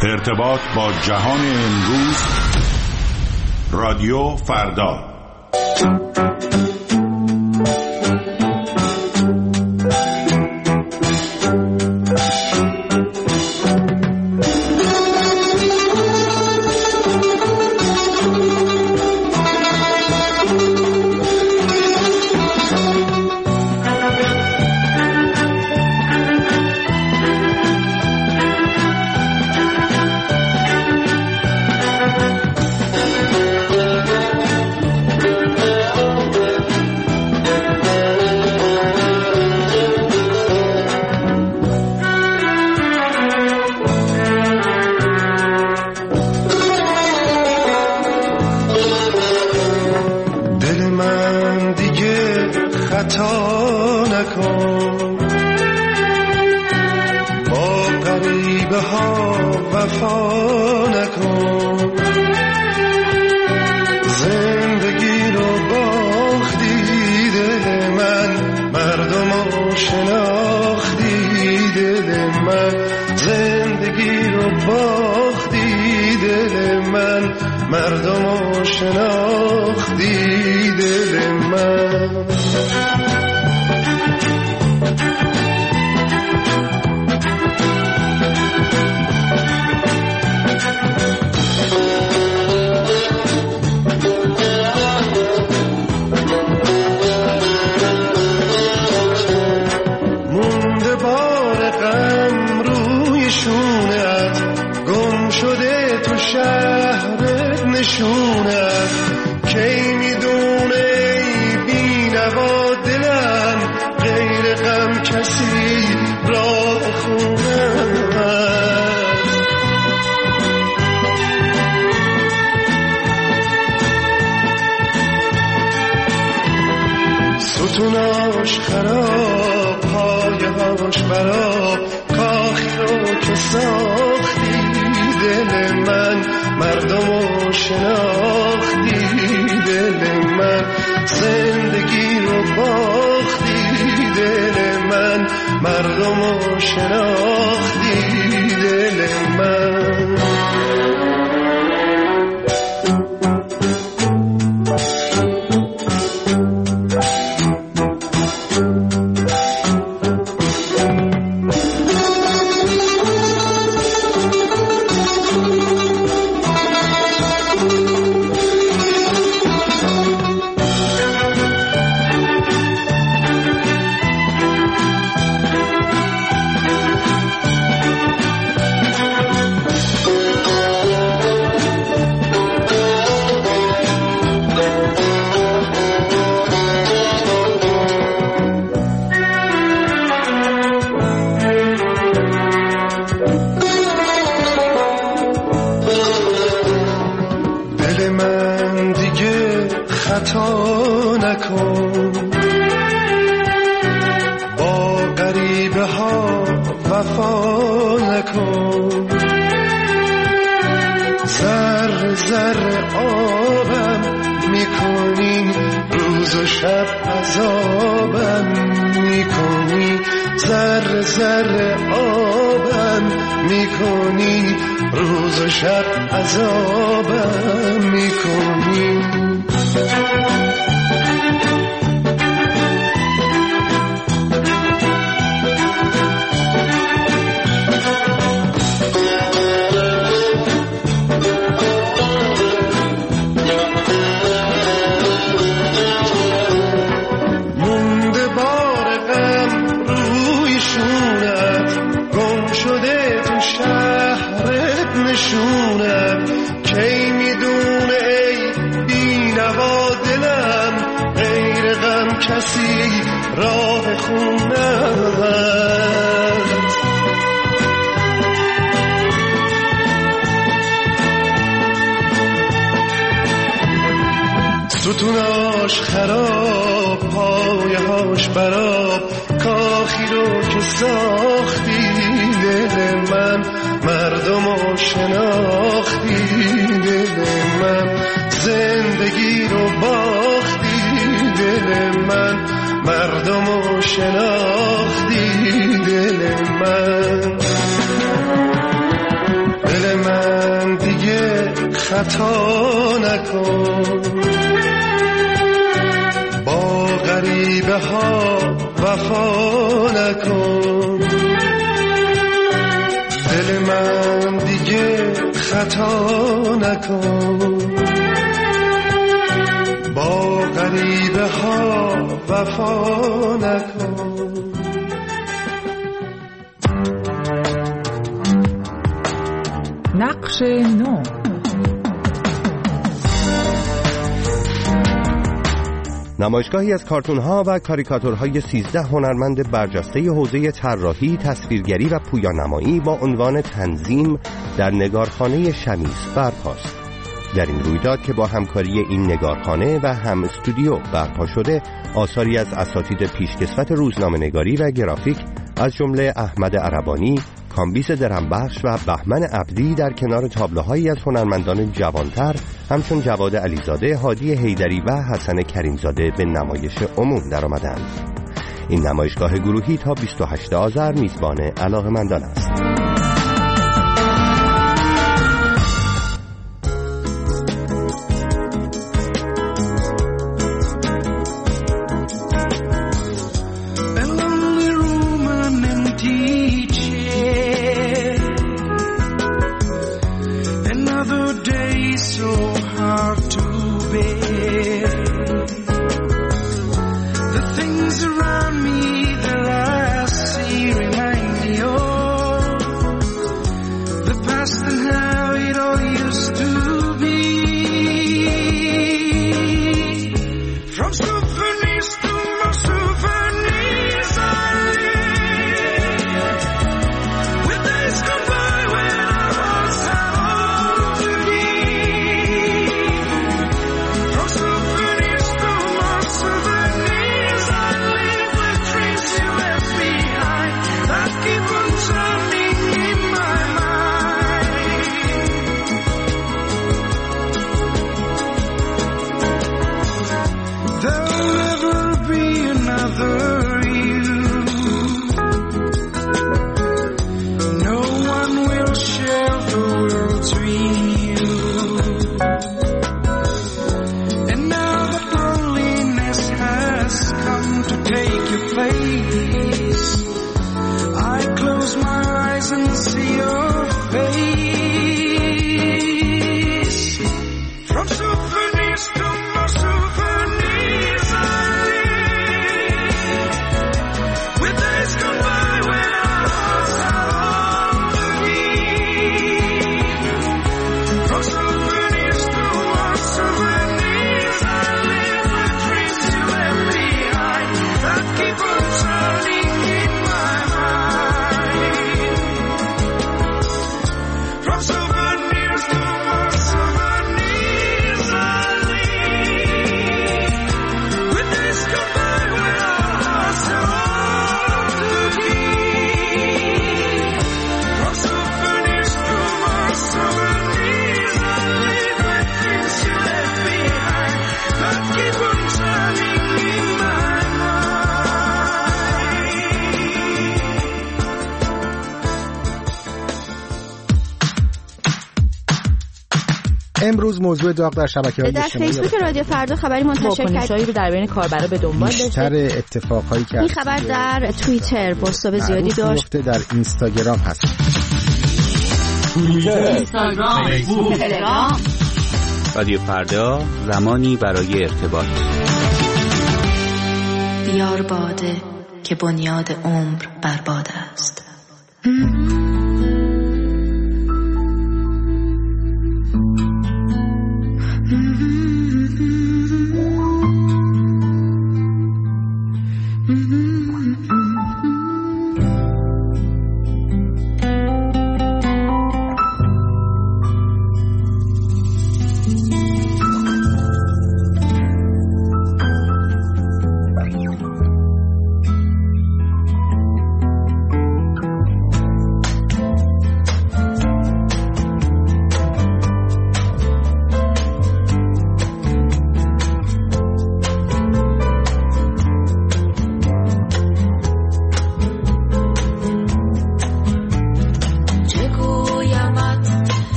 ارتباط با جهان امروز، رادیو فردا. ستوناش خراب، پایهاش براب، کاخی رو که ساختی دل من، مردمو شناختی دل من، زندگی رو باختی دل من، مردمو شناختی دل من. ستوناش خراب، پایهاش براب، کاخی رو که ساختی دل من، مردمو شناختی دل من، زندگی رو باختی دل من، مردمو شناختی دل من. دل خطا نکن، با غریبه ها وفا نکن، دل من دیگه خطا نکن، با غریبه ها وفا نکن. نقش نو. نمایشگاهی از کارتون‌ها و کاریکاتورهای 13 هنرمند برجسته حوزه طراحی، تصویرگری و پویانمایی با عنوان تنظیم در نگارخانه شمیس برپاست. در این رویداد که با همکاری این نگارخانه و هم استودیو برپا شده، آثاری از اساتید پیشکسوت روزنامه‌نگاری و گرافیک از جمله احمد عربانی، کامبیس درمبخش و بهمن عبدی در کنار تابلوهایی از هنرمندان جوانتر همچون جواد علیزاده، هادی حیدری و حسن کریمزاده به نمایش عموم درآمدند. این نمایشگاه گروهی تا 28 آذر میزبان علاقه‌مندان است. امروز موضوع داغ در شبکه‌های در فیسبوک رادیو فردا خبری منتشر کرد رو در بین کاربرا به دنبال داشته. بیشتر اتفاقایی که این خبر در توییتر پست‌های زیادی داشت. در اینستاگرام هست. اینستاگرام، فیسبوک، تلگرام. رادیو فردا، زمانی برای ارتباط. بیار باده که بنیاد عمر بر باد است.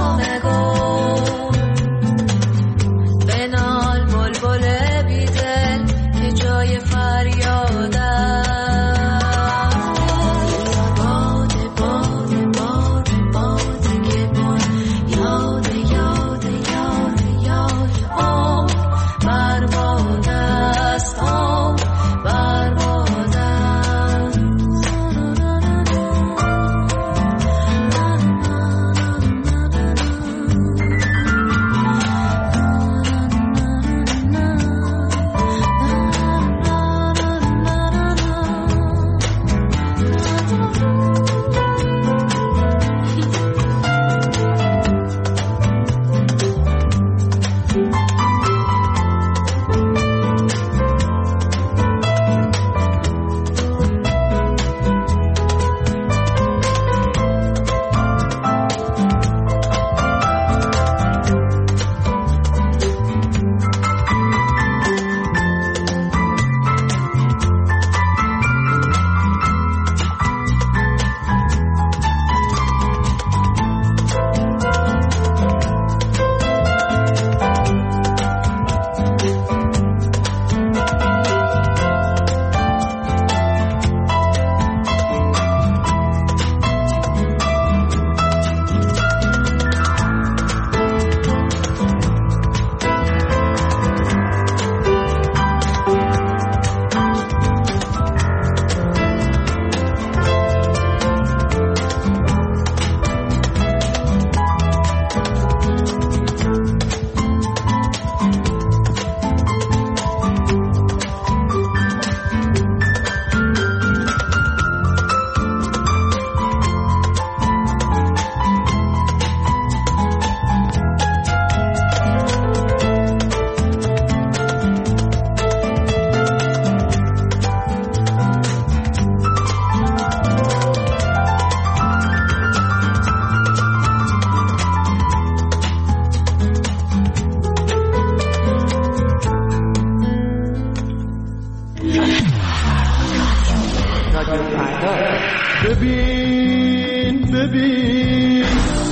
ببین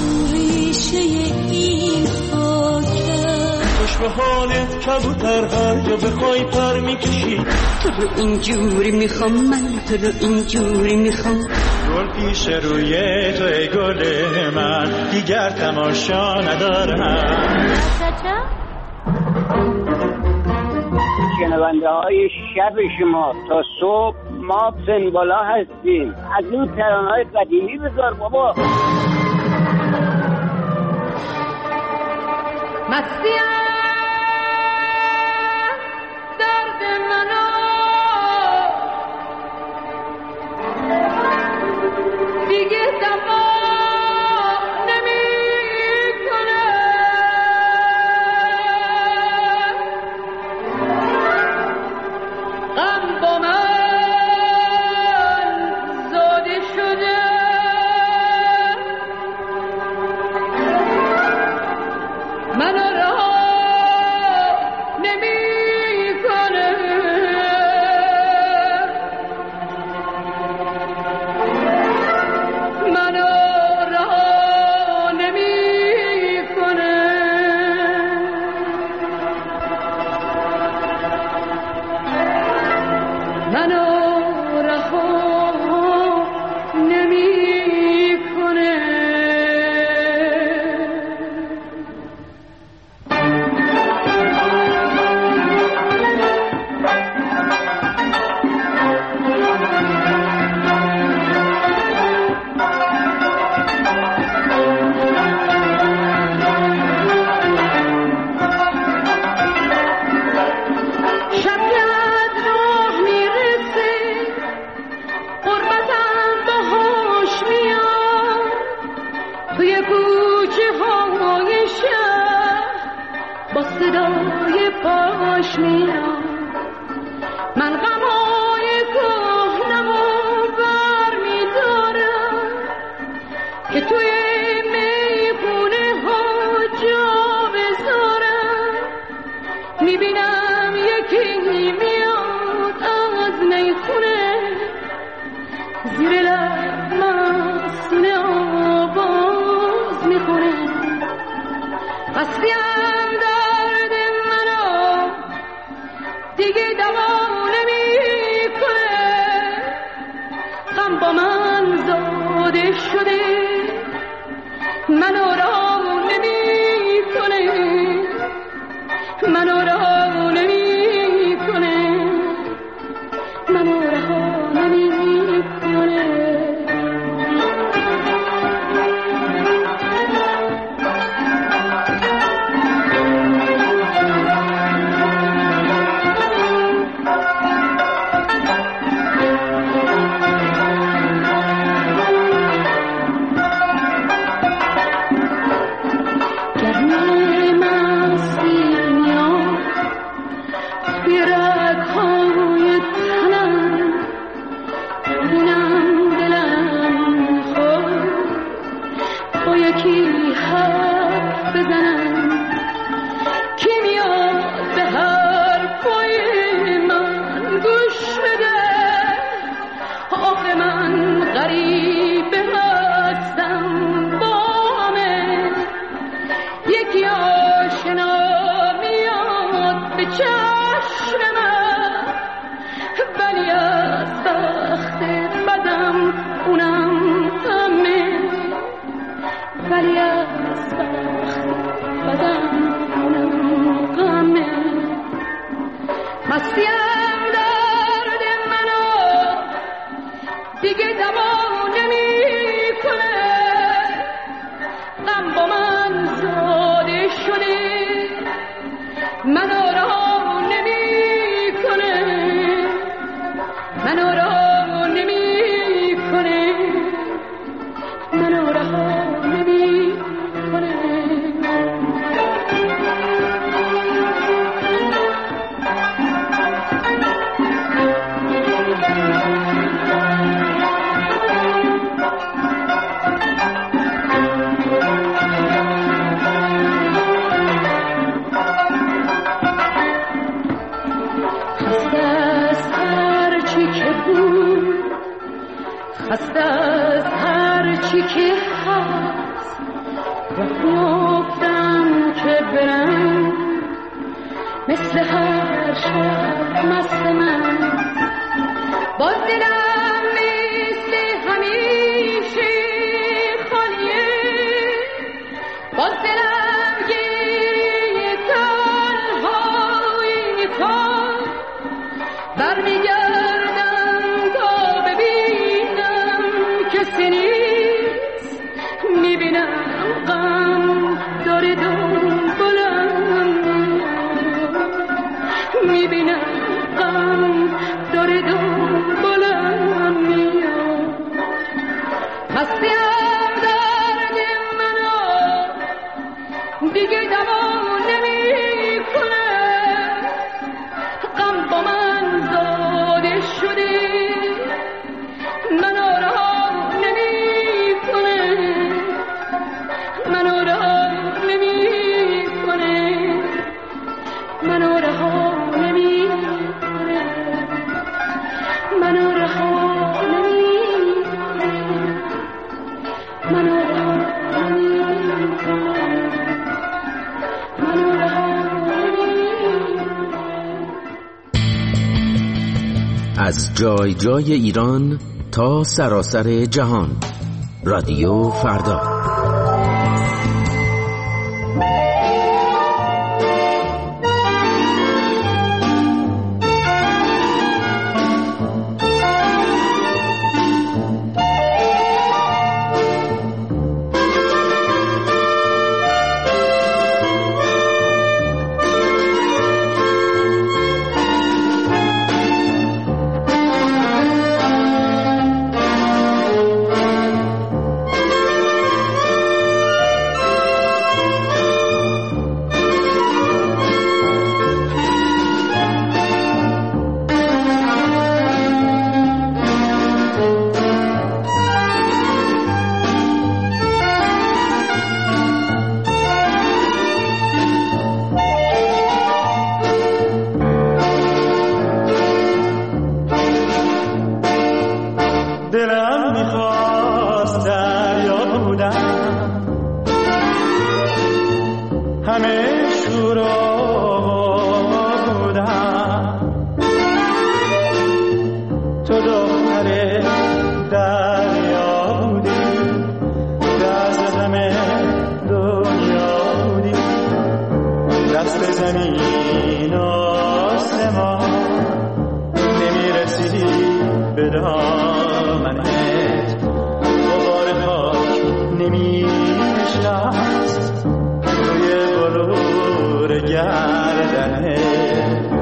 ریشه این خاکه خوش به حالت کبوتر هر جا بخوای پر میکشی تو رو اینجوری میخوام من تو رو اینجوری میخوام گل پیش روی تو ای گل من دیگر تماشا ندارم شنونده های شب شما تا صبح ما سنبالا هستیم از این ترانه‌های قدیمی بذار بابا مستیم درد منو دیگه دفا هستیم درد منو دیگه دوام نمیکنه، غم با من زاده شده منو راه نمیکنه، منو راه نمیکنه، منو راه نمیکنه. خسته از هر چی که هست گفتم که برم مثل هر شب مست من باز دلم مثل همیشه خالیه باز دلم گریه تنهایی میکن برمیگردم تا ببینم کسی نیست میبینم غم داره دنبالم میبینم غم داره دنبالم میاد هستیم درد منو دیگه دوام نمیکنه غم با من زاده شده منو رها نمیکنه منو رها نمیکنه منو رها نمیکنه منو رها نمیکنه منو رها نمیکنه منو رها نمیکنه. از جای جای ایران تا سراسر جهان رادیو فردا. همه شورا بودم، تو دختر دریا بودی، دست همه دنیا بودی، دست زمین آسمان نمیرسی به دامنت، غبار خاک نمیشست روی بلور گردنت.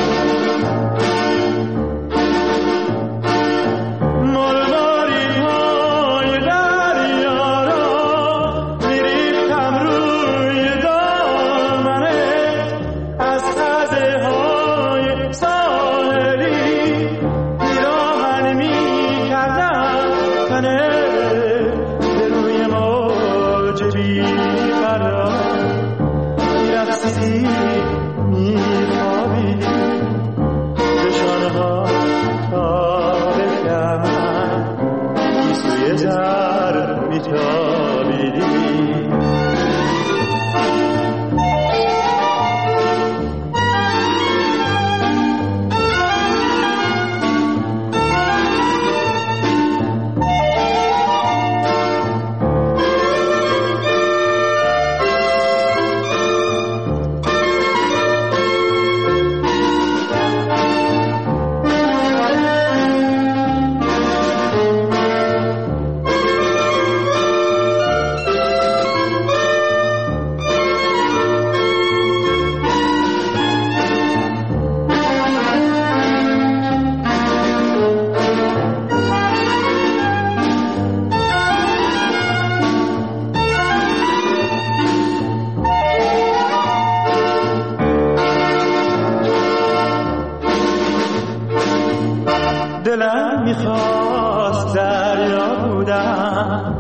دلم میخواست دریا بودم،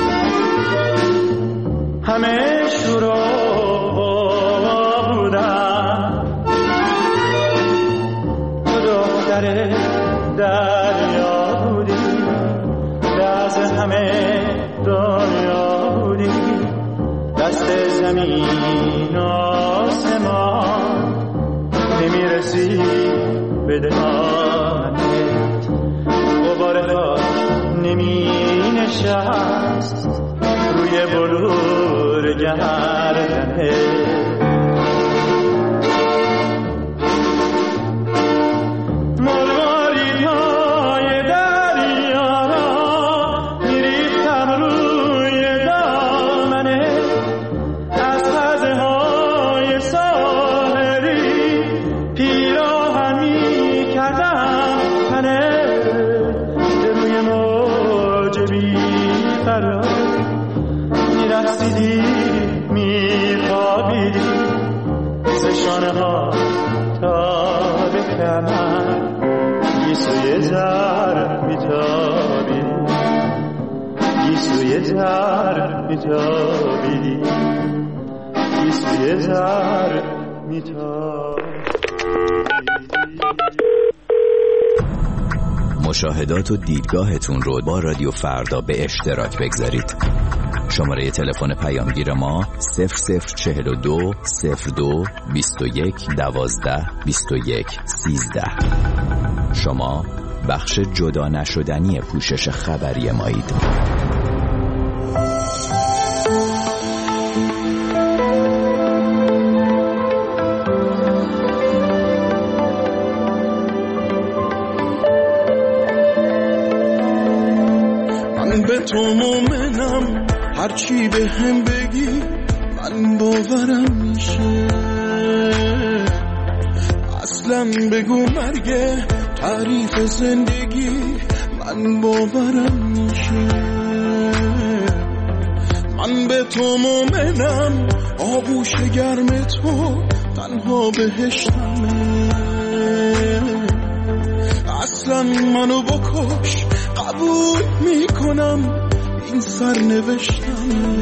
همه شورا بودم، تو دختر دریا بودی، دست همه دنیا بودی، دست زمین آسمان نمیرسی به دامنت، غبار خاک نمی نشست روی بلور گردنت. مشاهدات و دیدگاهتون رو با رادیو فردا به اشتراک بگذارید. شماره تلفن پیامگیر ما 0042 02 21 12 21 13. شما بخش جدا نشدنی پوشش خبری مایید. به تو مومنم، هرچی به هم بگی من باورم میشه. اصلا بگو مرگ تعریف زندگی من باورم میشه. من به تو مومنم، آغوش گرم تو تنها بهشتمه. اصلا منو بکش قبول میکنم، این سرنوشتمه.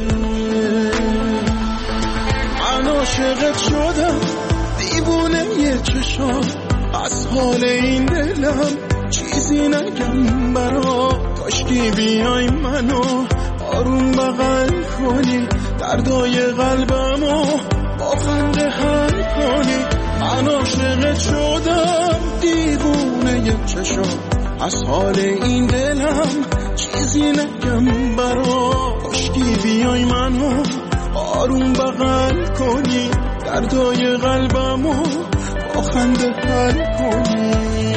من عاشقت شدم، دیوونه یه چشام، از حال این دلم چیزی نگم برا. کاشکی بیای منو آروم بغل کنی، دردای قلبمو با خنده حل کنی. من عاشقت شدم دیوونه چشم، از حال این دلم چیزی نگم برا. کاشکی بیای منو آروم بغل کنی، دردای قلبمو با خنده حل کنی.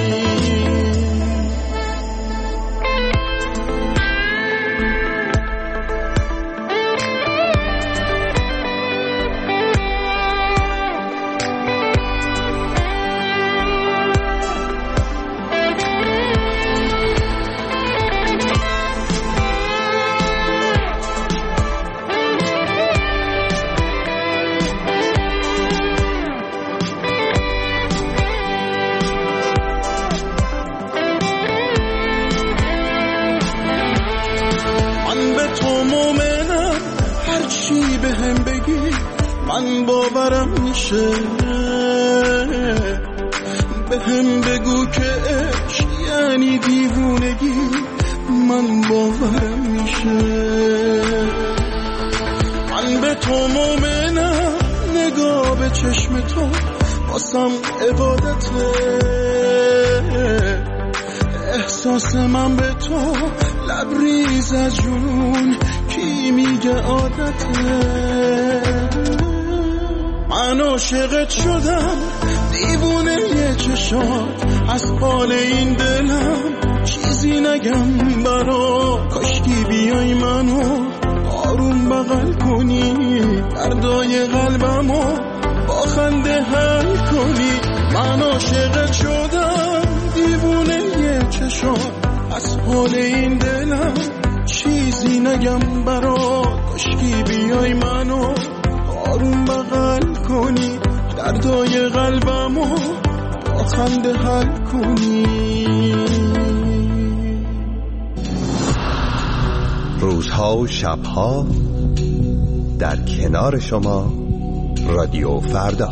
من باورم میشه، به هم بگو که عشق یعنی دیوونگی. من باورم میشه، من به تو مومنم، نگاه به چشم تو واسم عبادته. احساس من به تو لبریز از جنون، کی میگه عادته. من عاشقت شدم دیوونه یه چشات، از حال این دلم چیزی نگم برا. کاشکی بیای منو آروم بغل کنی، دردای قلبمو با خنده حل کنی. من عاشقت شدم دیوونه یه چشات، از حال این دلم چیزی نگم برا. کاشکی بیای منو آروم بغل کنی، دردای قلبمو با خنده حل کنی. روزها و شبها در کنار شما، رادیو فردا.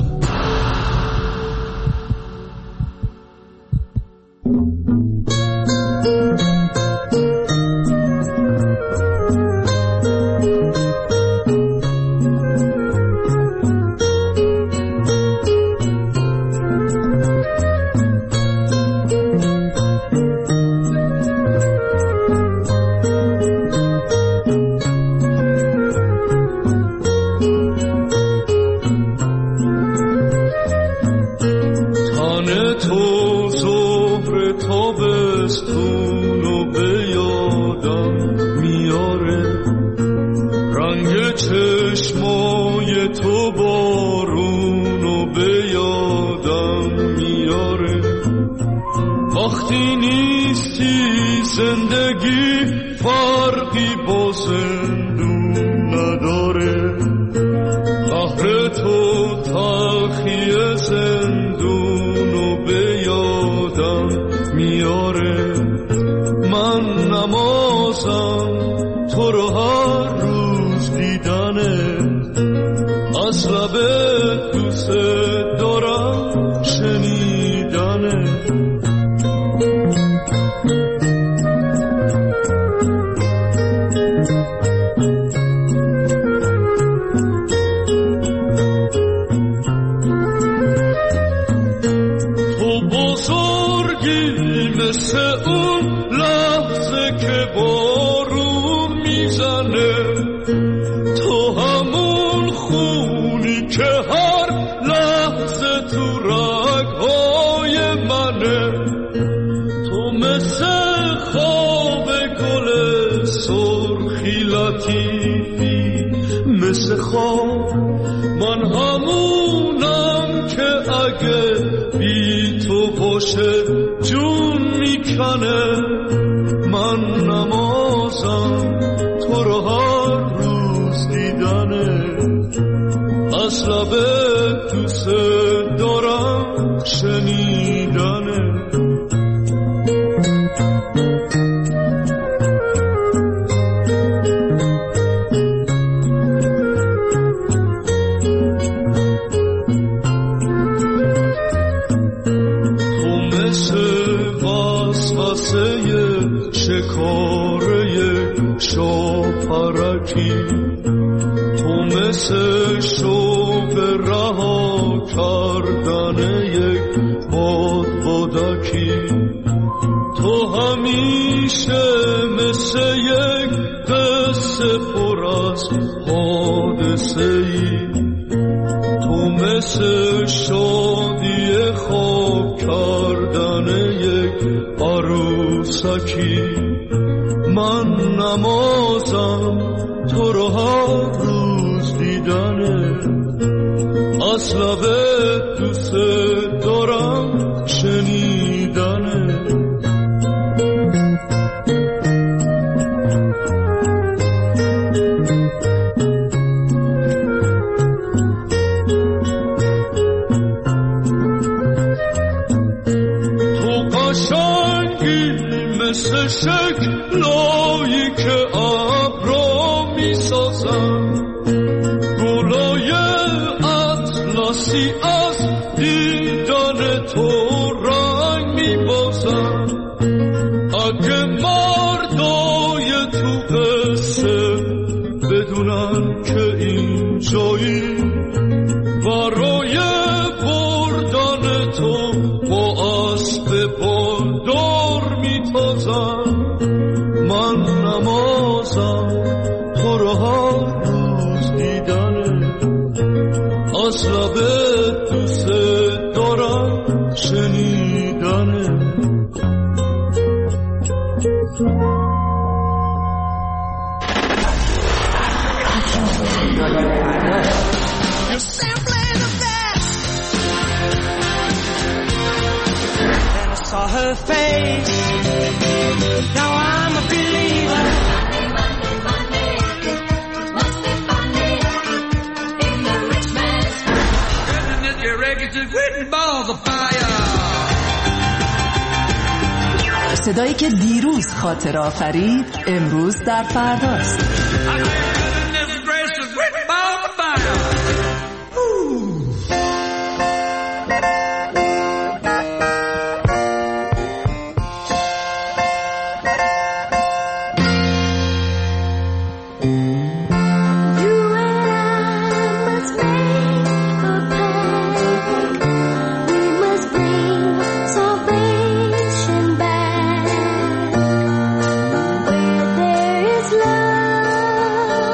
تو مثل شوق به رها کردن یک بادکی تو همیشه مثل یک قصه پر از حادثه ای تو مثل شادی خواب کردن یک عروسکی من نمازم تو رو هر روز دیدنه از لبت دوست دارم شنیدنه تو قشنگی مثل شکلایی که ابرا میسازن گلای اطلسی از دیدن تو رنگ میبازن اگه مردای تو قصه بدونن که این جایی برای بردن تو با اسب بالدار میتازن من نمازم تو رو هر روز دیدنه از لبت دوست دارم شنیدنه Saw her face. Now I'm a believer. Monday, must be funny in the rich man's goodness, your records are written balls of fire. صدایی که دیروز خاطر آفرید امروز در فرداست. Love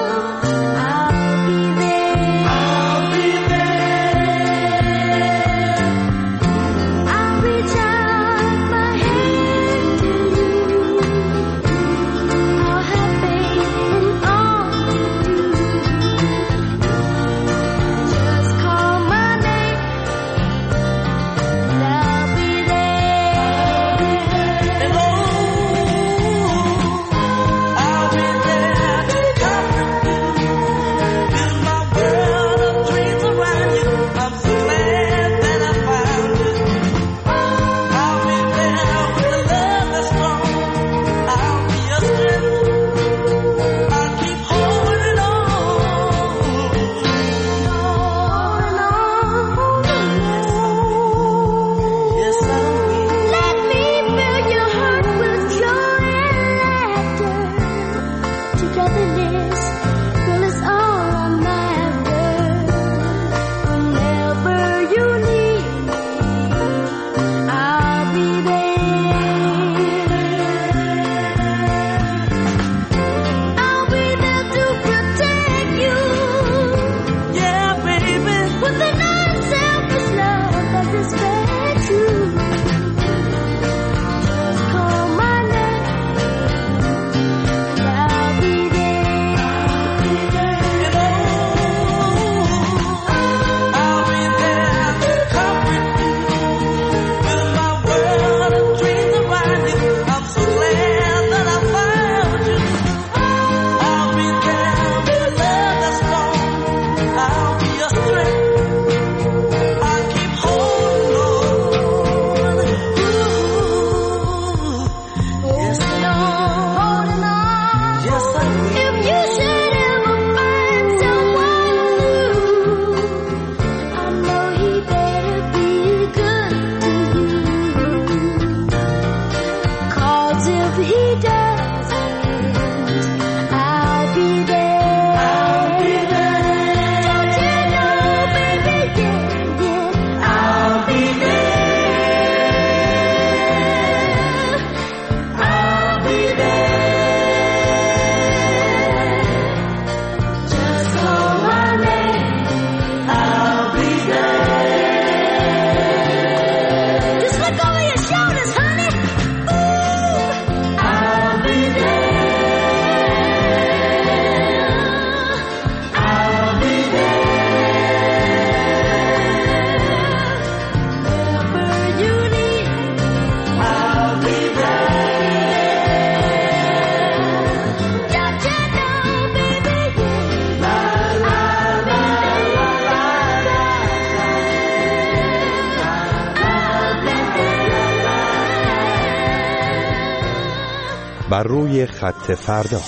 بر روی خط فردا.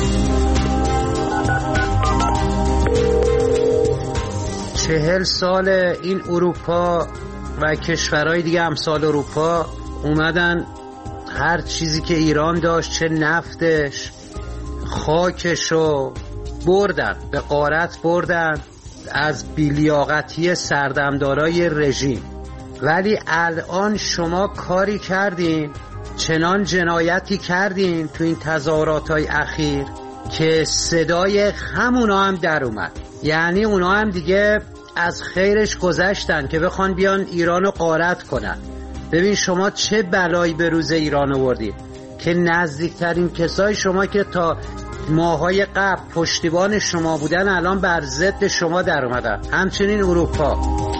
چهل سال این اروپا و کشورهای دیگه امثال اروپا اومدن هر چیزی که ایران داشت، چه نفتش، خاکشو بردن، به غارت بردن از بیلیاقتی سردمدارای رژیم. ولی الان شما کاری کردین، چنان جنایتی کردین تو این تظاهرات‌های اخیر که صدای همونا هم در اومد. یعنی اونا هم دیگه از خیرش گذشتن که بخوان بیان ایرانو غارت کنن. ببین شما چه بلایی به روز ایران آوردید که نزدیکترین کسای شما که تا ماهای قبل پشتیبان شما بودن الان بر ضد شما در اومدن. همچنین اروپا.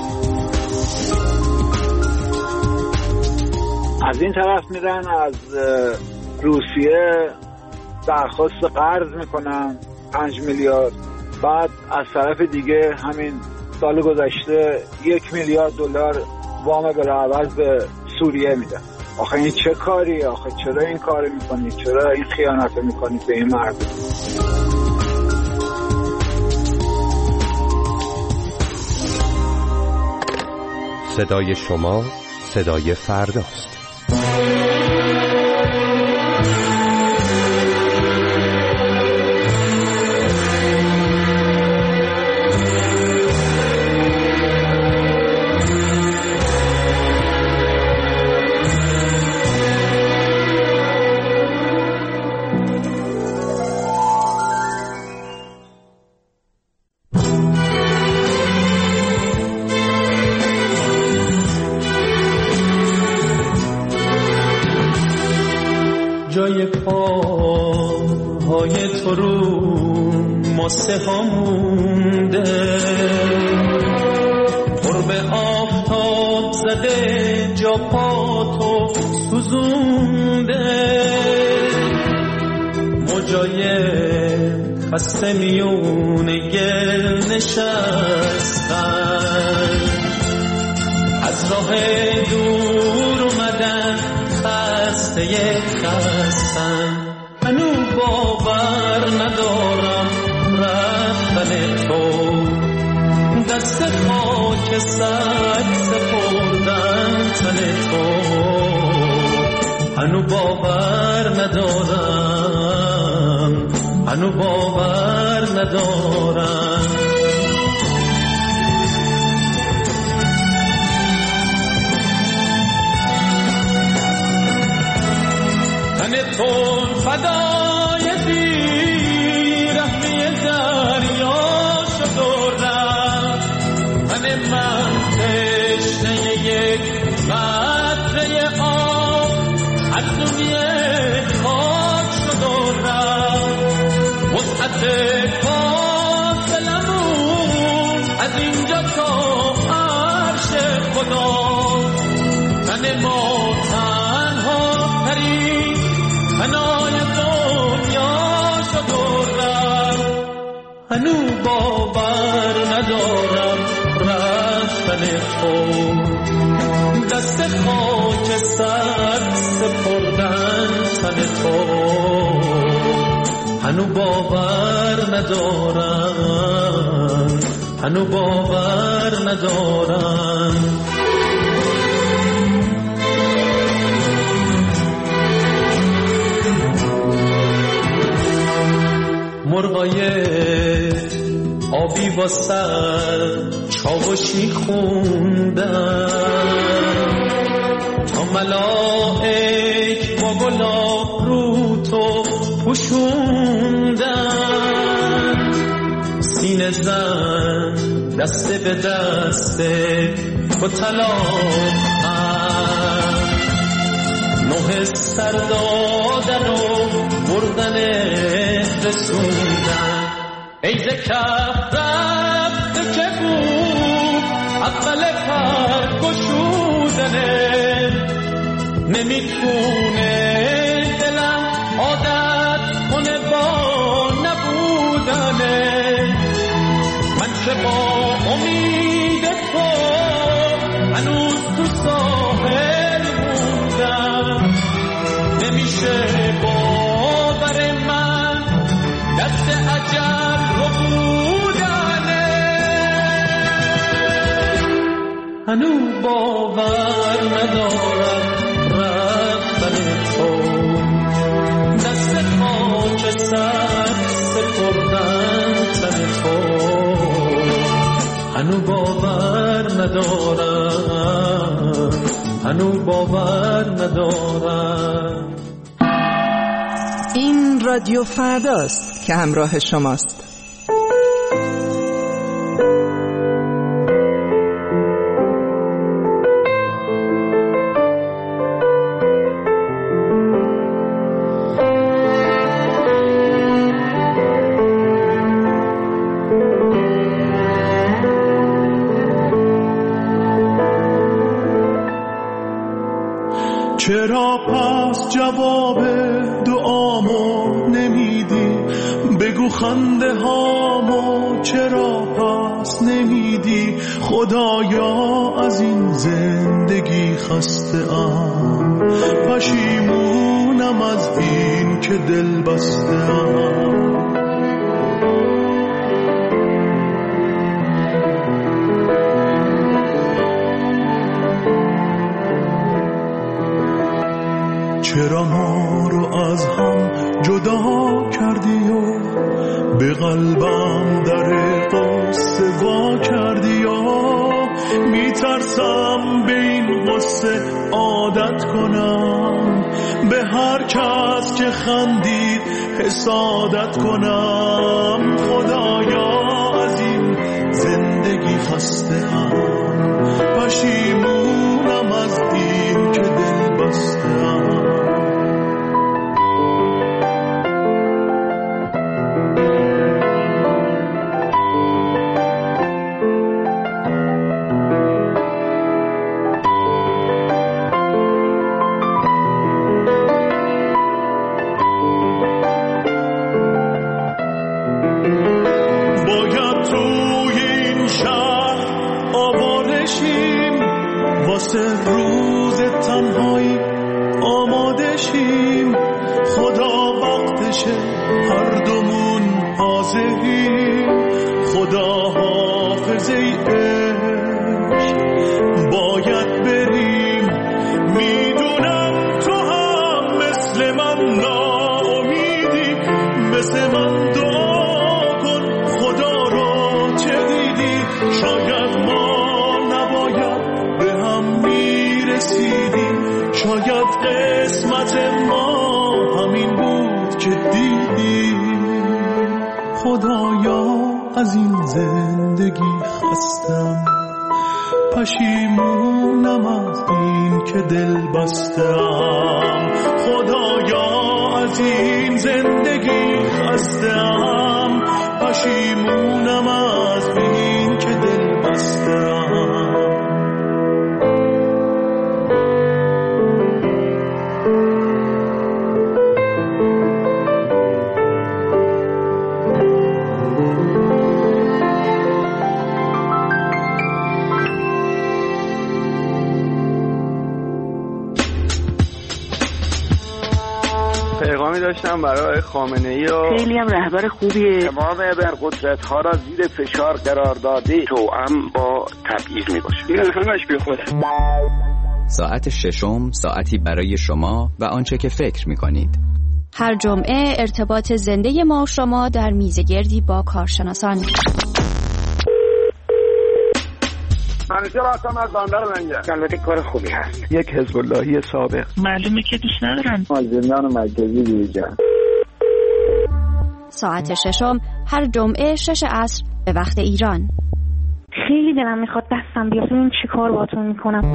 از این طرف میرن از روسیه درخواست قرض میکنن 5 میلیارد، بعد از طرف دیگه همین سال گذشته 1 میلیارد دلار وام بلاعوض به سوریه میدن. آخه این چه کاری؟ آخه چرا این کار میکنید؟ چرا این خیانت میکنید به این مردم؟ صدای شما صدای فرداست. جای پاهای تو رو ماسه ها مونده، قرب آفتاب زده جا پا تو سوزونده. موجای خسته میونه گل نشستن، از راه دور اومدن خسته خستن. منو باور ندارم رفتن تو، دست خاک سر سپردن تن تو. منو باور ندارم، منو باور ندارم. تون فدای بیرحمی دریا شد و رفت. من تشنه یک قطره آب از دنیا خاک شد و رفت. وسعت فاصلمون از اینجا تا عرش خدا. تن ما تنها ترین فنای دنیا شد و رفت. هنو باور ندارم رفتن تو، دست خاک سر سپردن تن تو. هنو باور ندارم، هنو باور ندارم. مرغای آبی با سر چاوشی خوندن، تا ملائک با گلاب رو تو پوشوندن. سینه زن دسته به دسته با طلاق نوح سر دادن و بردن رسوندن. عید کف رفته که بود اول پر گشودنه. نمیتونه دلم عادت کنه با نبودنه. من که با امید تو هنوز تو ساحل موندم. نمیشه با هنو باور ندارم رفتن تو، دست خاک سر سپردن تن تو، هنو باور ندارم، هنو باور ندارم. این رادیو فرداست که همراه شماست. چرا پس جواب دعامو نمیدی؟ بگو خنده هامو چرا پس نمیدی؟ خدایا از این زندگی خسته ام، پشیمونم از این که دل بسته ام. چرا ما رو از هم جدا کردی و به قلبم در قصه وا کردی و میترسم به این قصه عادت کنم، به هر کس که خندید حسادت کنم. خدایا از این زندگی خسته ام، پشیمونم از این که دل بسته ام. روز تنهایی آماده شیم، خدا وقتشه هر دومون حاضریم. خدا حافظ ای عشق باید بریم، میدونم تو هم مثل من ناامیدی، مثل من دعا کن خدا رو چه دیدی. شاید ما نباید به هم میرسیدیم، شاید قسمت ما همین بود که دیدیم. خدایا از این زندگی خستم، پشیمونم از این که دل بستم. خدایا از این زندگی خستم، پشیمونم از این که دل بستم. پیغامی داشتم برای خامنه‌ای و خیلی هم رهبر خوبیه. امام ابرقدرت‌ها را زیر فشار قرار داده، توأم با تبعیض میباشه. این همش بی خوده. ساعت ششم، ساعتی برای شما و آنچه که فکر میکنید. هر جمعه ارتباط زنده ما و شما در میزگردی با کارشناسان. همیشه راستم از باندر منگه. البته کار خوبی هست. یک حزب اللهی سابق. معلومه که دوست ندارن. زندان مرکزی دیجان. ساعت ششم هر جمعه 6 عصر به وقت ایران. خیلی دلم میخواد دستم بیاد ببینم چی کار باهاتون میکنم.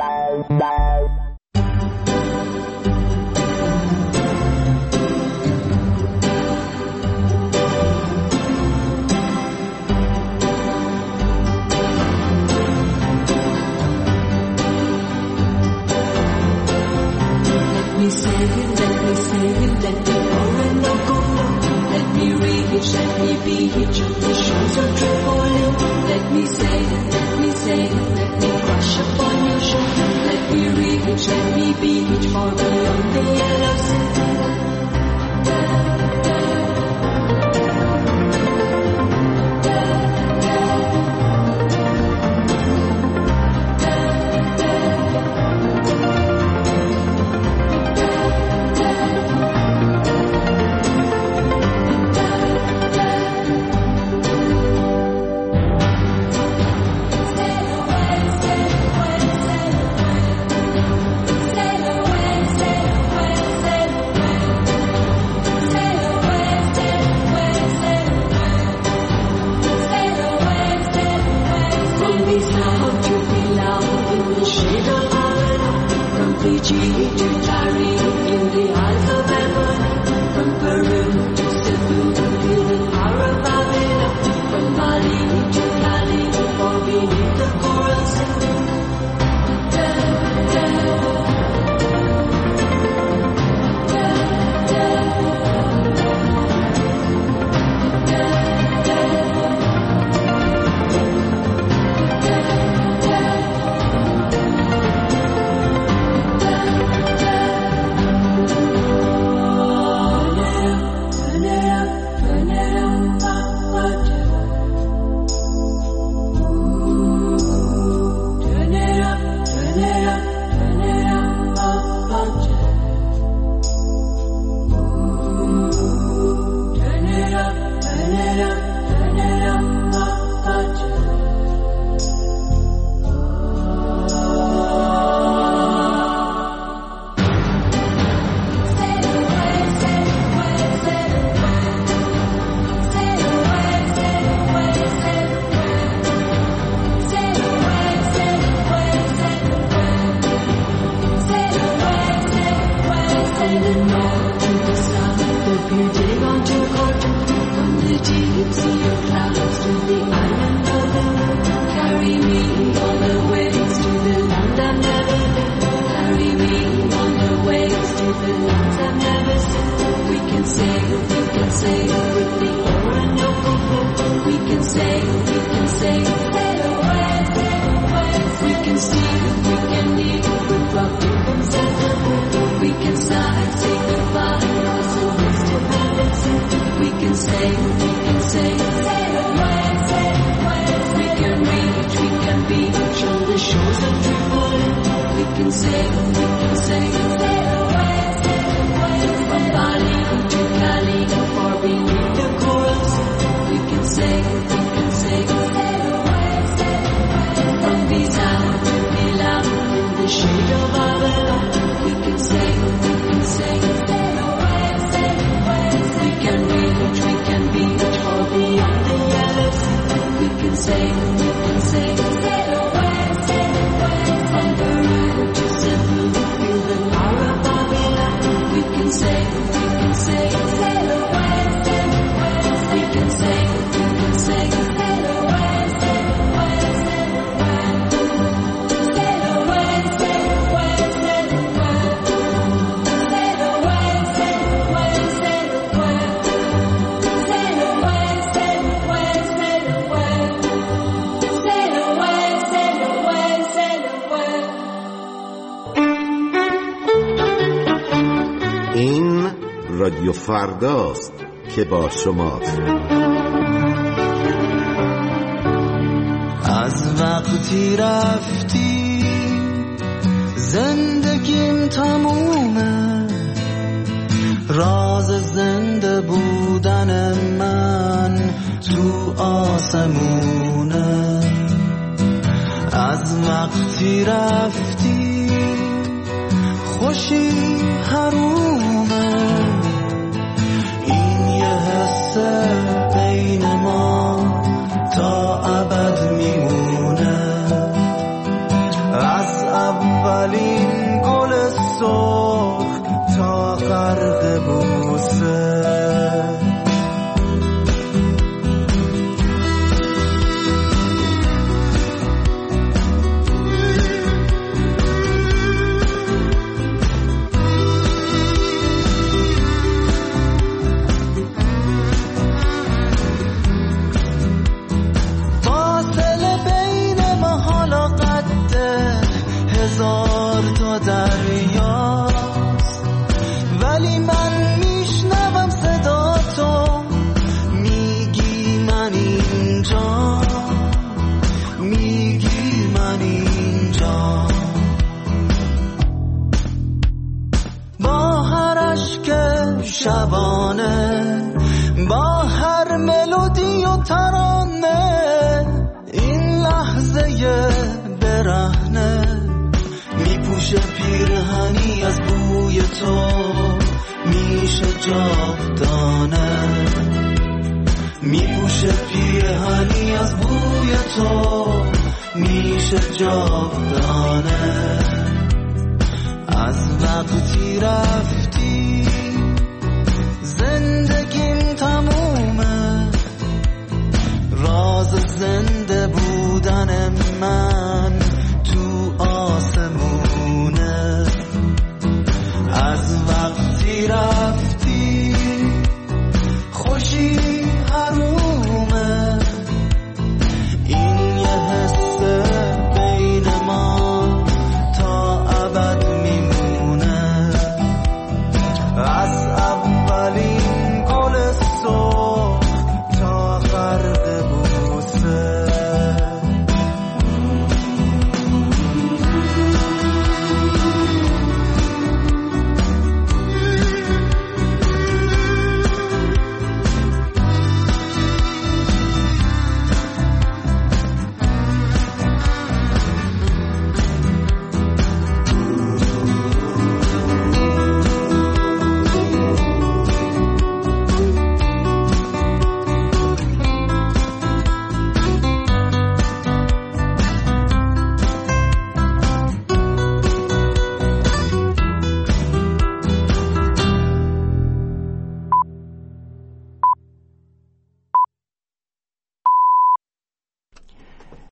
Chile to Tahrir, in the eyes of everyone. From Peru to Cebu, in the Aravavina. From Mali to Cali, or beneath the coral sea. رادیو فرداست که با شماست. از وقتی رفتی زندگیم تمومه، راز زنده بودن من تو آسمونه. از وقتی رفتی خوشی حرومه، این یه حس بین ما تا ابد میمونه. از اولین گل سرخ تا غرق بوسه، هزار تا دریاست، ولی من میشنوم صدا تو، میگی من اینجا، میگی من اینجا. با هر اشک شبانه، با هر ملودی و ترانه، این لحظه برهنه میپوشه پیرهنی از بوی تو، میشه جاودانه. میپوشه پیرهنی از بوی تو، میشه جاودانه. از وقتی رفتی زندگیم تمومه، راز زنده بودن من